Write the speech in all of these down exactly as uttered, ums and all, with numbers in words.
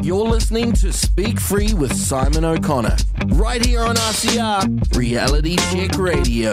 You're listening to Speak Free with Simon O'Connor, right here on R C R, Reality Check Radio.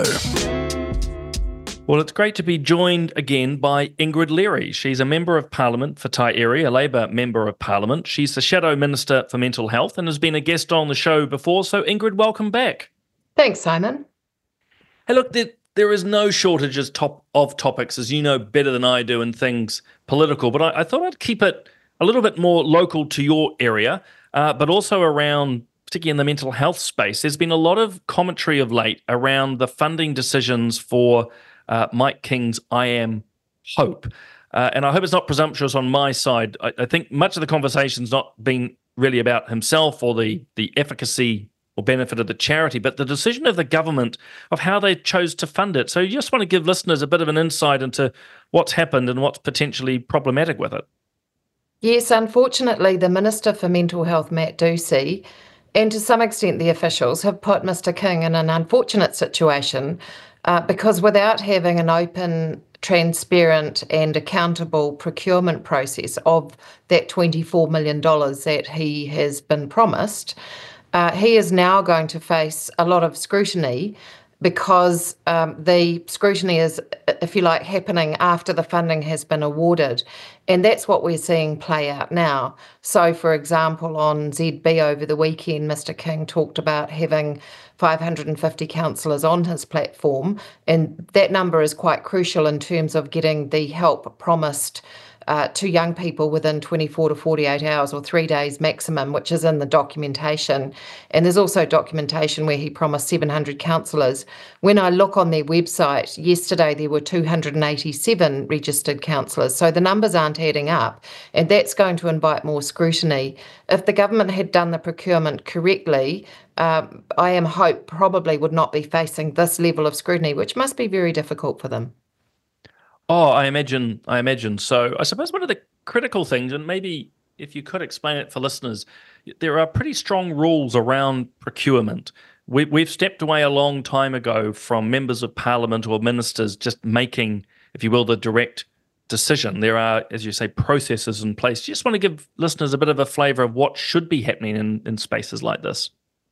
Well, it's great to be joined again by Ingrid Leary. She's a Member of Parliament for Tai Eri, a Labour Member of Parliament. She's the Shadow Minister for Mental Health and has been a guest on the show before. So, Ingrid, welcome back. Thanks, Simon. Hey, look, there, there is no shortage of, top, of topics, as you know better than I do, in things political. But I, I thought I'd keep it a little bit more local to your area, uh, but also around, particularly in the mental health space. There's been a lot of commentary of late around the funding decisions for Uh, Mike King's I Am Hope. Uh, and I hope it's not presumptuous on my side. I, I think much of the conversation's not been really about himself or the, the efficacy or benefit of the charity, but the decision of the government of how they chose to fund it. So you just want to give listeners a bit of an insight into what's happened and what's potentially problematic with it. Yes, unfortunately, the Minister for Mental Health, Matt Ducey, and to some extent the officials, have put Mister King in an unfortunate situation Uh, because without having an open, transparent and accountable procurement process of that twenty-four million dollars that he has been promised, uh, he is now going to face a lot of scrutiny because um, the scrutiny is, if you like, happening after the funding has been awarded. And that's what we're seeing play out now. So, for example, on Z B over the weekend, Mister King talked about having five hundred fifty counsellors on his platform, and that number is quite crucial in terms of getting the help promised uh, to young people within twenty-four to forty-eight hours or three days maximum, which is in the documentation. And there's also documentation where he promised seven hundred counsellors. When I look on their website, yesterday there were two hundred eighty-seven registered counsellors. So the numbers aren't adding up, and that's going to invite more scrutiny. If the government had done the procurement correctly, um, I Am Hope probably would not be facing this level of scrutiny, which must be very difficult for them. Oh, I imagine, I imagine. So I suppose one of the critical things, and maybe if you could explain it for listeners, there are pretty strong rules around procurement. We, we've stepped away a long time ago from members of parliament or ministers just making, if you will, the direct decision. There are, as you say, processes in place. Do you just want to give listeners a bit of a flavour of what should be happening in, in spaces like this?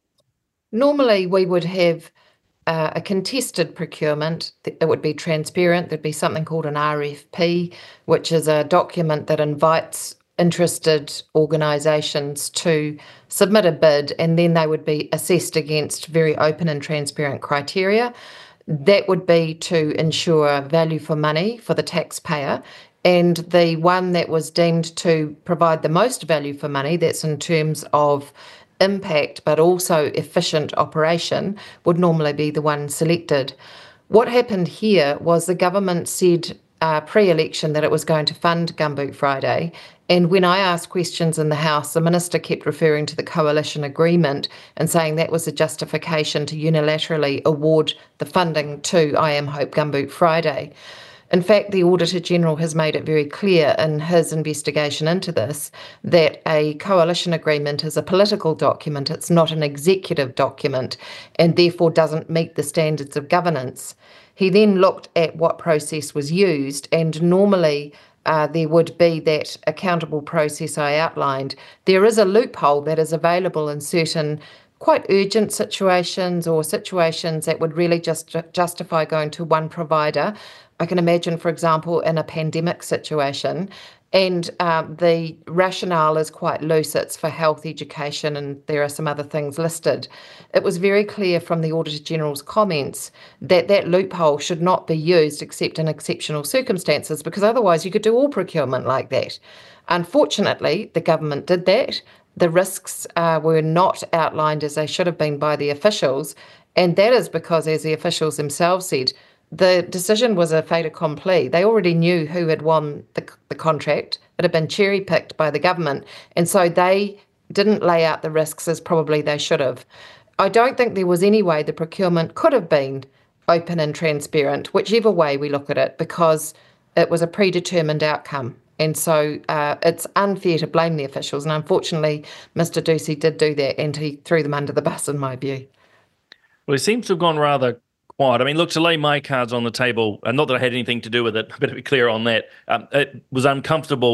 Normally, we would have Uh, a contested procurement. It would be transparent. There'd be something called an R F P, which is a document that invites interested organisations to submit a bid, and then they would be assessed against very open and transparent criteria. That would be to ensure value for money for the taxpayer. And the one that was deemed to provide the most value for money, that's in terms of impact but also efficient operation, would normally be the one selected. What happened here was the government said uh, pre-election that it was going to fund Gumboot Friday, and when I asked questions in the House, the minister kept referring to the coalition agreement and saying that was a justification to unilaterally award the funding to I Am Hope Gumboot Friday. In fact, the Auditor-General has made it very clear in his investigation into this that a coalition agreement is a political document, it's not an executive document, and therefore doesn't meet the standards of governance. He then looked at what process was used, and normally uh, there would be that accountable process I outlined. There is a loophole that is available in certain quite urgent situations or situations that would really just justify going to one provider. I can imagine, for example, in a pandemic situation, and um, the rationale is quite loose. It's for health, education, and there are some other things listed. It was very clear from the Auditor-General's comments that that loophole should not be used except in exceptional circumstances, because otherwise you could do all procurement like that. Unfortunately, the government did that. The risks uh, were not outlined as they should have been by the officials, and that is because, as the officials themselves said, the decision was a fait accompli. They already knew who had won the, the contract. It had been cherry-picked by the government, and so they didn't lay out the risks as probably they should have. I don't think there was any way the procurement could have been open and transparent, whichever way we look at it, because it was a predetermined outcome. And so uh, it's unfair to blame the officials. And unfortunately, Mister Ducey did do that, and he threw them under the bus, in my view. Well, he seems to have gone rather quiet. I mean, look, to lay my cards on the table, and not that I had anything to do with it, I better be clear on that, um, it was uncomfortable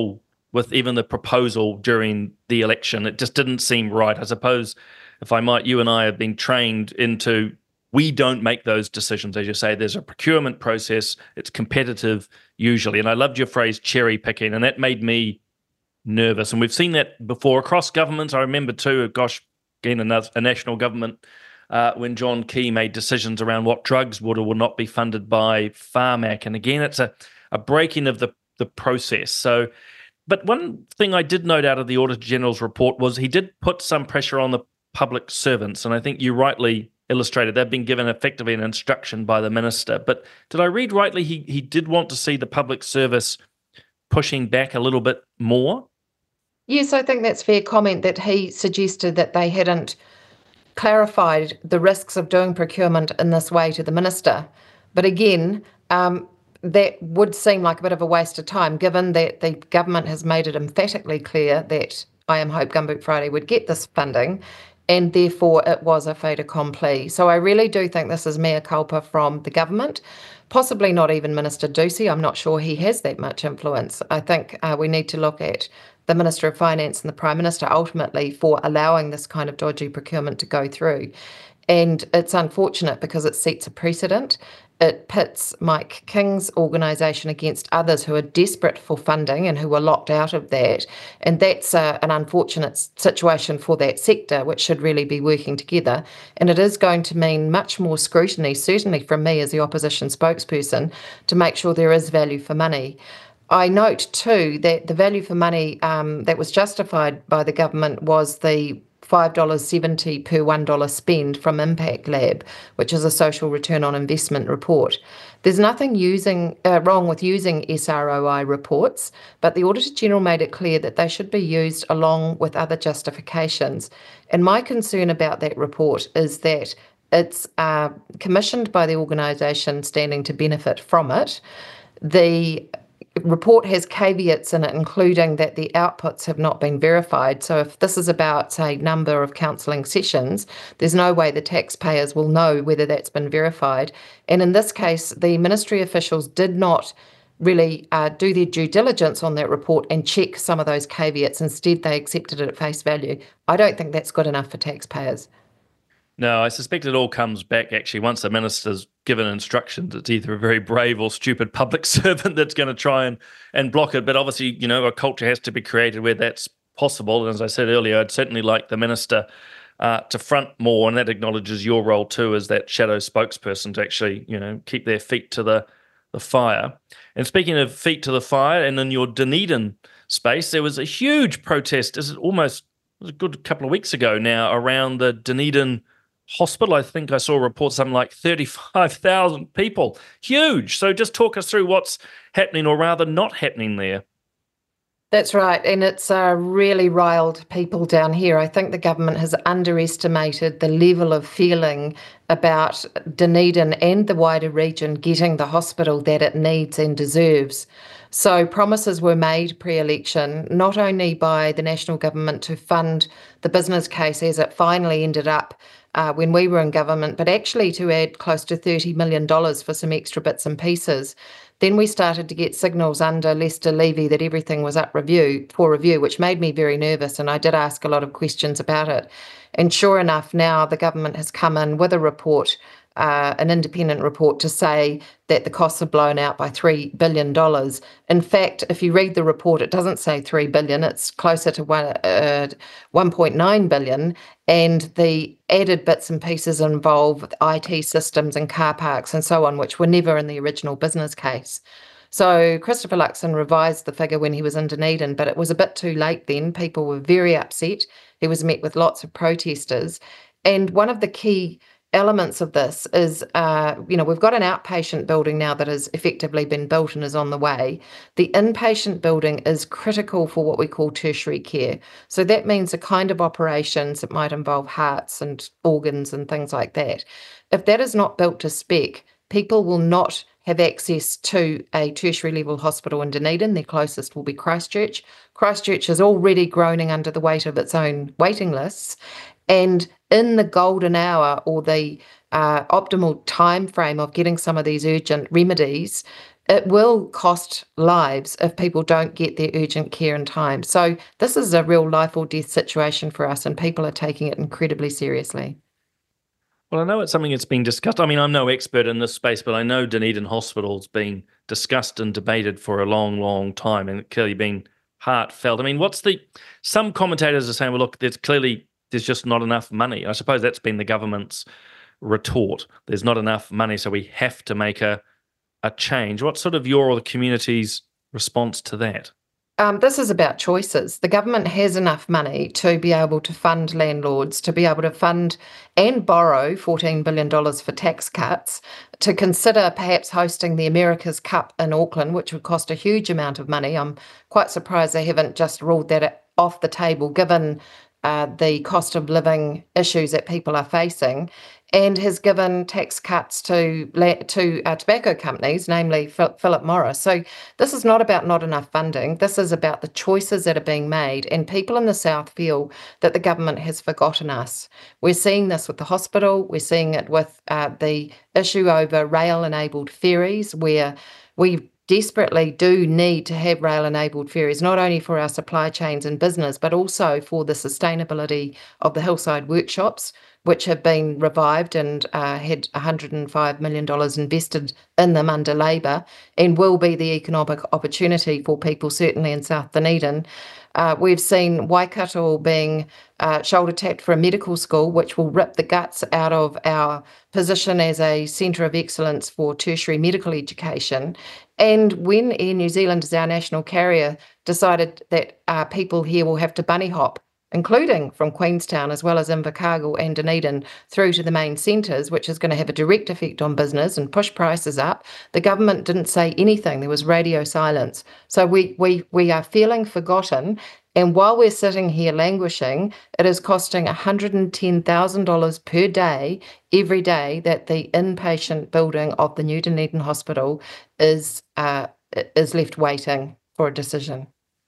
with even the proposal during the election. It just didn't seem right. I suppose, if I might, you and I have been trained into, we don't make those decisions. As you say, there's a procurement process. It's competitive usually. And I loved your phrase cherry picking, and that made me nervous. And we've seen that before across governments. I remember too, gosh, again, another, a national government, uh, when John Key made decisions around what drugs would or would not be funded by Pharmac. And again, it's a, a breaking of the, the process. So, but one thing I did note out of the Auditor General's report was he did put some pressure on the public servants. And I think you rightly illustrated they've been given effectively an instruction by the minister. But did I read rightly he, he did want to see the public service pushing back a little bit more? Yes, I think that's fair comment, that he suggested that they hadn't clarified the risks of doing procurement in this way to the minister. But again, um, that would seem like a bit of a waste of time, given that the government has made it emphatically clear that I Am Hope Gumboot Friday would get this funding, and therefore it was a fait accompli. So I really do think this is mea culpa from the government, possibly not even Minister Ducey. I'm not sure he has that much influence. I think uh, we need to look at the Minister of Finance and the Prime Minister ultimately for allowing this kind of dodgy procurement to go through. And it's unfortunate because it sets a precedent. It pits Mike King's organisation against others who are desperate for funding and who are locked out of that. And that's a, an unfortunate situation for that sector, which should really be working together. And it is going to mean much more scrutiny, certainly from me as the opposition spokesperson, to make sure there is value for money. I note too that the value for money um, that was justified by the government was the five dollars seventy per one dollar spend from Impact Lab, which is a social return on investment report. There's nothing using uh, wrong with using S R O I reports, but the Auditor General made it clear that they should be used along with other justifications. And my concern about that report is that it's uh, commissioned by the organisation standing to benefit from it. The report has caveats in it, including that the outputs have not been verified. So if this is about, say, number of counselling sessions, there's no way the taxpayers will know whether that's been verified. And in this case, the ministry officials did not really uh, do their due diligence on that report and check some of those caveats. Instead, they accepted it at face value. I don't think that's good enough for taxpayers. No, I suspect it all comes back, actually, once the minister's given instructions. It's either a very brave or stupid public servant that's going to try and, and block it. But obviously, you know, a culture has to be created where that's possible. And as I said earlier, I'd certainly like the minister uh, to front more, and that acknowledges your role too as that shadow spokesperson to actually, you know, keep their feet to the, the fire. And speaking of feet to the fire, and in your Dunedin space, there was a huge protest. Is it almost it was a good couple of weeks ago now around the Dunedin hospital? I think I saw a report, something like thirty-five thousand people. Huge. So just talk us through what's happening, or rather not happening there. That's right. And it's uh, really riled people down here. I think the government has underestimated the level of feeling about Dunedin and the wider region getting the hospital that it needs and deserves. So promises were made pre-election, not only by the national government to fund the business case as it finally ended up uh, when we were in government, but actually to add close to thirty million dollars for some extra bits and pieces. Then we started to get signals under Lester Levy that everything was up review for review, which made me very nervous, and I did ask a lot of questions about it. And sure enough, now the government has come in with a report, uh, an independent report, to say that the costs are blown out by three billion dollars. In fact, if you read the report, it doesn't say three billion dollars, it's closer to one, uh, one point nine billion dollars, and the added bits and pieces involve I T systems and car parks and so on, which were never in the original business case. So Christopher Luxon revised the figure when he was in Dunedin, but it was a bit too late then. People were very upset. He was met with lots of protesters. And one of the key elements of this is, uh, you know, we've got an outpatient building now that has effectively been built and is on the way. The inpatient building is critical for what we call tertiary care. So that means the kind of operations that might involve hearts and organs and things like that. If that is not built to spec, people will not have access to a tertiary level hospital in Dunedin. Their closest will be Christchurch. Christchurch is already groaning under the weight of its own waiting lists. And in the golden hour, or the uh, optimal time frame of getting some of these urgent remedies, it will cost lives if people don't get their urgent care in time. So this is a real life or death situation for us, and people are taking it incredibly seriously. Well, I know it's something that's been discussed. I mean, I'm no expert in this space, but I know Dunedin Hospital's been discussed and debated for a long, long time, and clearly been heartfelt. I mean, what's the... Some commentators are saying, well, look, there's clearly, there's just not enough money. I suppose that's been the government's retort. There's not enough money, so we have to make a, a change. What's sort of your or the community's response to that? Um, this is about choices. The government has enough money to be able to fund landlords, to be able to fund and borrow fourteen billion dollars for tax cuts, to consider perhaps hosting the America's Cup in Auckland, which would cost a huge amount of money. I'm quite surprised they haven't just ruled that off the table, given uh, the cost of living issues that people are facing, and has given tax cuts to to uh, tobacco companies, namely Philip Morris. So this is not about not enough funding. This is about the choices that are being made, and people in the South feel that the government has forgotten us. We're seeing this with the hospital. We're seeing it with uh, the issue over rail-enabled ferries, where we desperately do need to have rail-enabled ferries, not only for our supply chains and business, but also for the sustainability of the hillside workshops, which have been revived and uh, had one hundred five million dollars invested in them under Labour, and will be the economic opportunity for people, certainly in South Dunedin. Uh, we've seen Waikato being uh, shoulder-tapped for a medical school, which will rip the guts out of our position as a centre of excellence for tertiary medical education. And when Air New Zealand, as our national carrier, decided that uh, people here will have to bunny hop, including from Queenstown as well as Invercargill and Dunedin through to the main centres, which is going to have a direct effect on business and push prices up, the government didn't say anything. There was radio silence. So we we we are feeling forgotten. And while we're sitting here languishing, it is costing one hundred ten thousand dollars per day, every day, that the inpatient building of the New Dunedin Hospital is uh, is left waiting for a decision.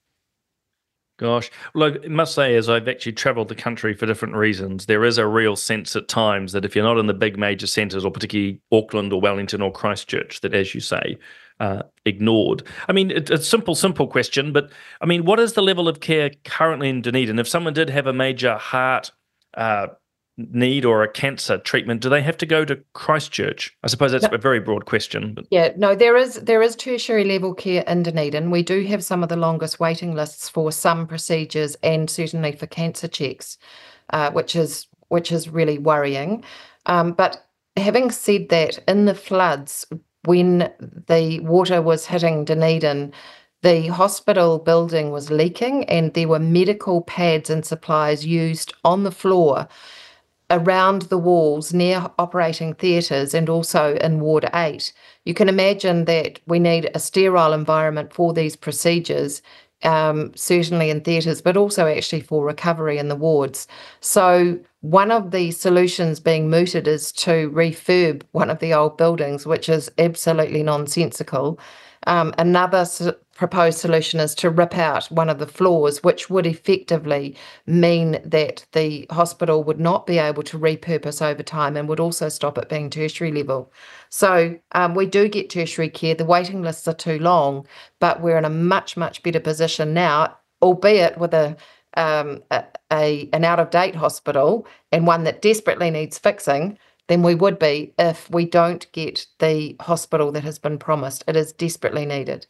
Gosh, well, I must say, as I've actually travelled the country for different reasons, there is a real sense at times that if you're not in the big major centres, or particularly Auckland or Wellington or Christchurch, that, as you say, uh, ignored. I mean, it, it's a simple, simple question, but I mean, what is the level of care currently in Dunedin? If someone did have a major heart uh, need or a cancer treatment, do they have to go to Christchurch? I suppose that's no. a very broad question. But... Yeah, no, there is there is tertiary level care in Dunedin. We do have some of the longest waiting lists for some procedures, and certainly for cancer checks, uh, which is which is really worrying. Um, but having said that, in the floods, when the water was hitting Dunedin, the hospital building was leaking, and there were medical pads and supplies used on the floor around the walls near operating theatres, and also in Ward eight. You can imagine that we need a sterile environment for these procedures, um, certainly in theatres, but also actually for recovery in the wards. So one of the solutions being mooted is to refurb one of the old buildings, which is absolutely nonsensical. Um, another s- proposed solution is to rip out one of the floors, which would effectively mean that the hospital would not be able to repurpose over time, and would also stop it being tertiary level. So um, we do get tertiary care. The waiting lists are too long, but we're in a much, much better position now, albeit with a um, a, a an out-of-date hospital, and one that desperately needs fixing, than we would be if we don't get the hospital that has been promised. It is desperately needed.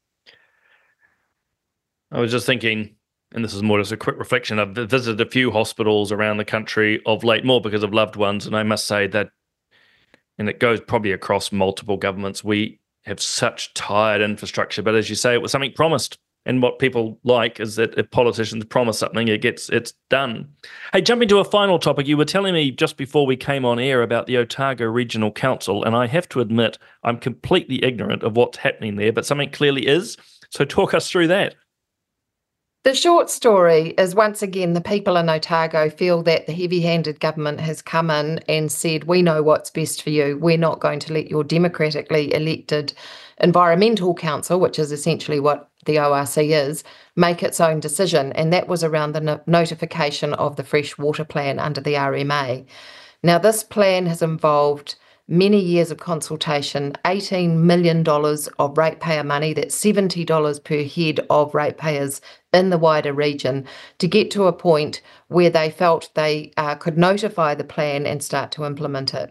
I was just thinking, and this is more just a quick reflection, I've visited a few hospitals around the country of late, more because of loved ones, and I must say that, and it goes probably across multiple governments, we have such tired infrastructure, but as you say, it was something promised. And what people like is that if politicians promise something, it gets it's done. Hey, jumping to a final topic, you were telling me just before we came on air about the Otago Regional Council, and I have to admit I'm completely ignorant of what's happening there, but something clearly is. So talk us through that. The short story is, once again, the people in Otago feel that the heavy-handed government has come in and said, we know what's best for you. We're not going to let your democratically elected Environmental Council, which is essentially what the O R C is, make its own decision. And that was around the no- notification of the Fresh Water Plan under the R M A. Now, this plan has involved many years of consultation, eighteen million dollars of ratepayer money, that's seventy dollars per head of ratepayers in the wider region, to get to a point where they felt they uh, could notify the plan and start to implement it.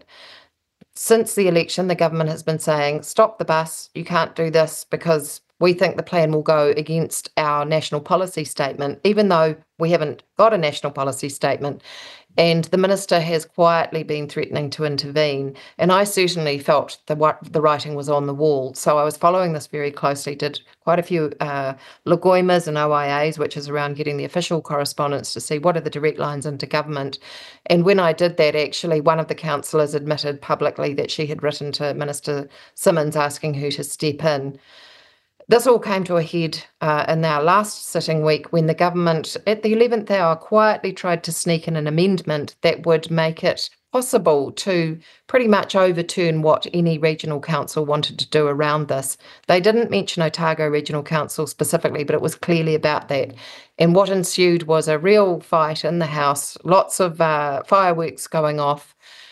Since the election, the government has been saying, stop the bus, you can't do this because we think the plan will go against our national policy statement, even though we haven't got a national policy statement. And the minister has quietly been threatening to intervene. And I certainly felt the, the writing was on the wall. So I was following this very closely, did quite a few uh, Lagoimas and O I As, which is around getting the official correspondence to see what are the direct lines into government. And when I did that, actually, one of the councillors admitted publicly that she had written to Minister Simmons asking her to step in. This all came to a head uh, in our last sitting week when the government, at the eleventh hour, quietly tried to sneak in an amendment that would make it possible to pretty much overturn what any regional council wanted to do around this. They didn't mention Otago Regional Council specifically, but it was clearly about that. And what ensued was a real fight in the House, lots of uh, fireworks going off.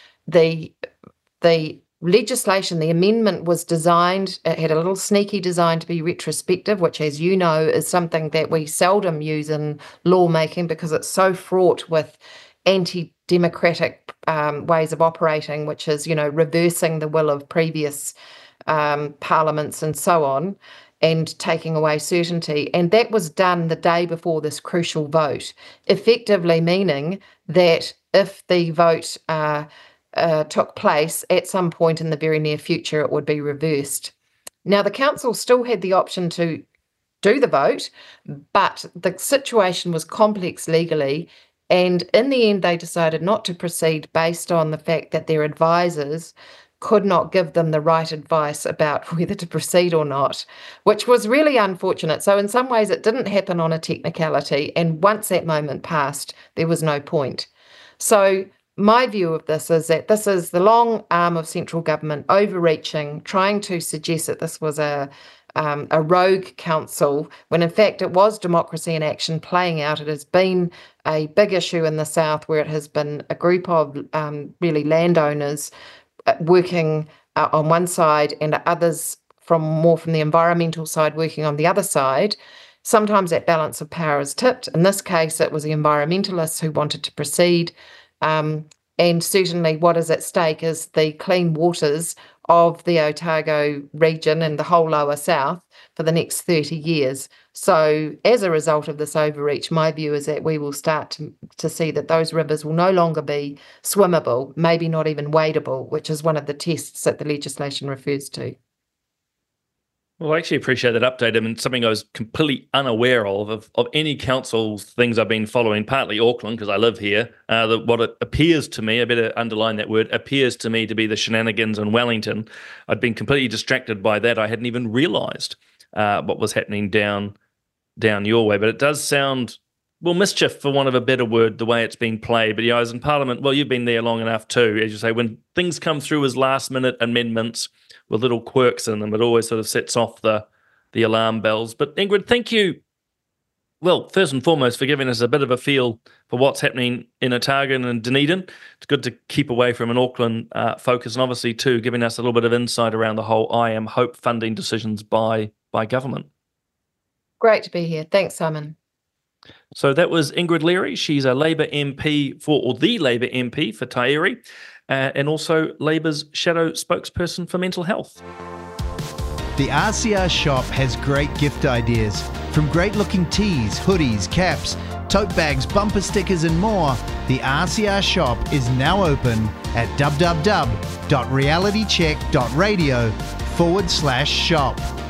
The the legislation, the amendment was designed, it had a little sneaky design to be retrospective, which, as you know, is something that we seldom use in lawmaking because it's so fraught with anti-democratic um, ways of operating, which is, you know, reversing the will of previous um, parliaments and so on, and taking away certainty. And that was done the day before this crucial vote, effectively meaning that if the vote uh, Uh, took place at some point in the very near future, it would be reversed. Now, the council still had the option to do the vote, but the situation was complex legally, and in the end they decided not to proceed based on the fact that their advisors could not give them the right advice about whether to proceed or not, which was really unfortunate. So in some ways it didn't happen on a technicality, and once that moment passed, there was no point. So my view of this is that this is the long arm of central government overreaching, trying to suggest that this was a um, a rogue council, when in fact it was democracy in action playing out. It has been a big issue in the south where it has been a group of um, really landowners working uh, on one side and others from more from the environmental side working on the other side. Sometimes that balance of power is tipped. In this case, it was the environmentalists who wanted to proceed. Um, and certainly what is at stake is the clean waters of the Otago region and the whole lower south for the next thirty years. So as a result of this overreach, my view is that we will start to, to see that those rivers will no longer be swimmable, maybe not even wadable, which is one of the tests that the legislation refers to. Well, I actually appreciate that update. I mean, something I was completely unaware of, of, of any council's things I've been following, partly Auckland, because I live here, uh, that what it appears to me, I better underline that word, appears to me to be the shenanigans in Wellington. I'd been completely distracted by that. I hadn't even realised uh, what was happening down down your way. But it does sound, well, mischief, for want of a better word, the way it's been played. But yeah, I was in Parliament, well, you've been there long enough too, as you say, when things come through as last-minute amendments with little quirks in them, it always sort of sets off the the alarm bells. But Ingrid, thank you, well, first and foremost, for giving us a bit of a feel for what's happening in Otago and Dunedin. It's good to keep away from an Auckland uh, focus, and obviously, too, giving us a little bit of insight around the whole I Am Hope funding decisions by by government. Great to be here. Thanks, Simon. So that was Ingrid Leary. She's a Labour M P for, or the Labour M P for Tairi, uh, and also Labour's shadow spokesperson for mental health. The R C R shop has great gift ideas. From great-looking tees, hoodies, caps, tote bags, bumper stickers and more, the R C R shop is now open at www.realitycheck.radio forward slash shop.